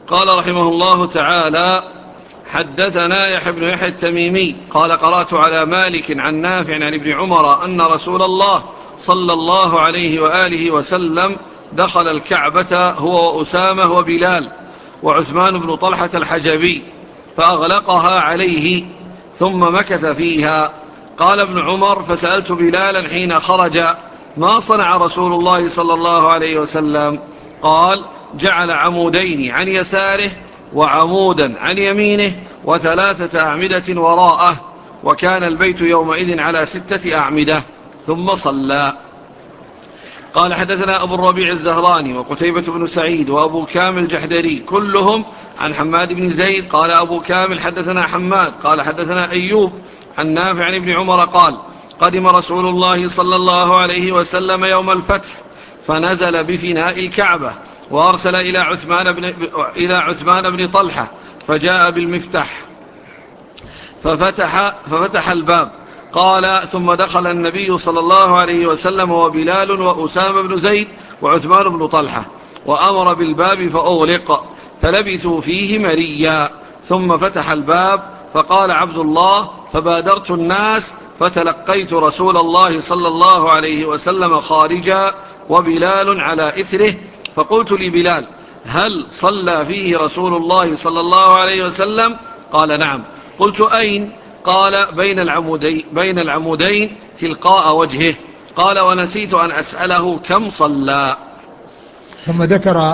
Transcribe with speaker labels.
Speaker 1: قال رحمه الله تعالى: حدثنا يحيى بن يحيى التميمي قال: قرأت على مالك عن نافع عن ابن عمر أن رسول الله صلى الله عليه وآله وسلم دخل الكعبة هو وأسامة وبلال وعثمان بن طلحة الحجبي فأغلقها عليه ثم مكث فيها. قال ابن عمر: فسألت بلالا حين خرج: ما صنع رسول الله صلى الله عليه وسلم؟ قال: جعل عمودين عن يساره وعمودا عن يمينه وثلاثة أعمدة وراءه، وكان البيت يومئذ على 6 أعمدة، ثم صلى. قال: حدثنا أبو الربيع الزهراني وقتيبة بن سعيد وأبو كامل الجحدري كلهم عن حماد بن زيد. قال أبو كامل: حدثنا حماد قال: حدثنا أيوب عن نافع عن ابن عمر قال: قدم رسول الله صلى الله عليه وسلم يوم الفتح فنزل بفناء الكعبة، وأرسل إلى عثمان بن طلحة فجاء بالمفتاح ففتح الباب. قال: ثم دخل النبي صلى الله عليه وسلم وبلال وأسامة بن زيد وعثمان بن طلحة، وأمر بالباب فأغلق، فلبثوا فيه مريا، ثم فتح الباب. فقال عبد الله: فبادرت الناس فتلقيت رسول الله صلى الله عليه وسلم خارجا وبلال على إثره، فقلت لبلال: هل صلى فيه رسول الله صلى الله عليه وسلم؟ قال: نعم. قلت: أين؟ قال: بين العمودين تلقاء وجهه. قال: ونسيت أن أسأله كم صلى.
Speaker 2: ثم ذكر